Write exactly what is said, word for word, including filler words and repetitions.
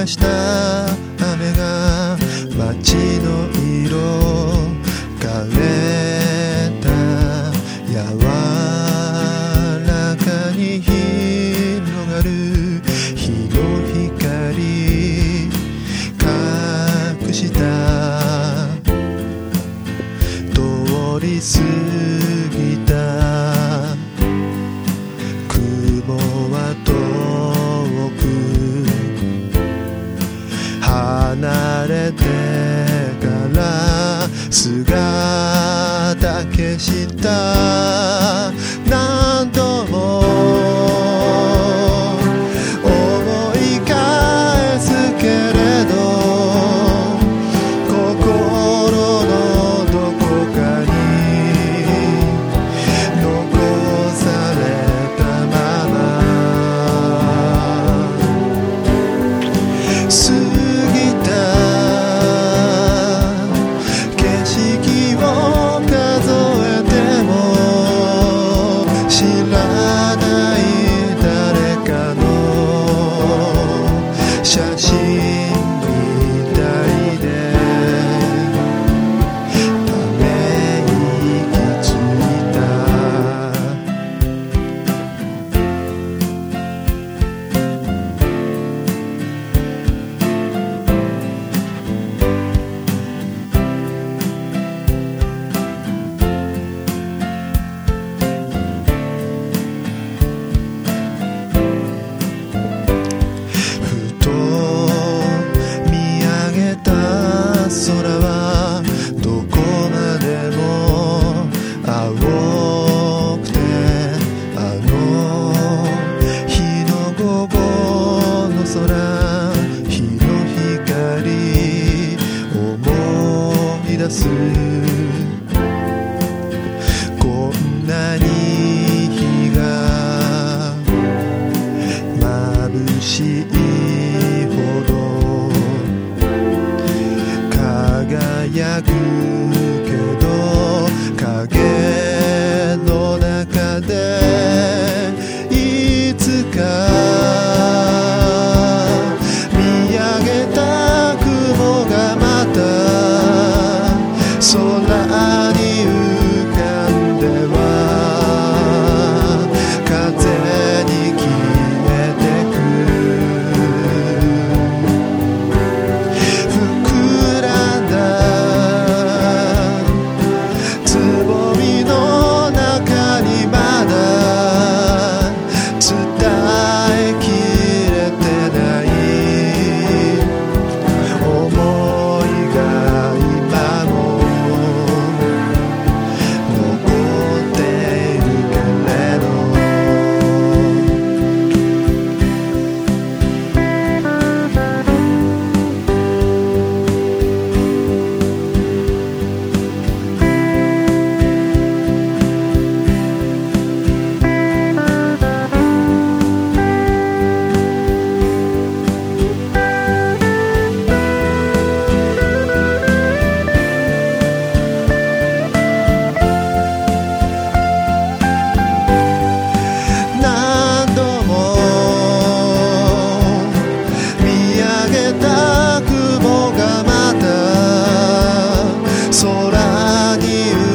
らした雨が街の色変えた。柔らかに広がる日の光隠した通り過ぎた雲は遠く離れてから姿消した。何度も思い返すけれど心のどこかに残されたまま過ぎた景色を数えても知らない誰かの写真みたいでため息ついた。ふと見上げた空はどこまでも青くて、あの日の午後の空、日の光思い出す。こんなに日が眩しいほど輝くけど影の中でいつか見上げた雲がまた空に浮かんでは風に消えてく。膨らんだつぼみの中にまだ伝えきれてない想いが今も残っているけれど。何度も見上げた雲がまた空に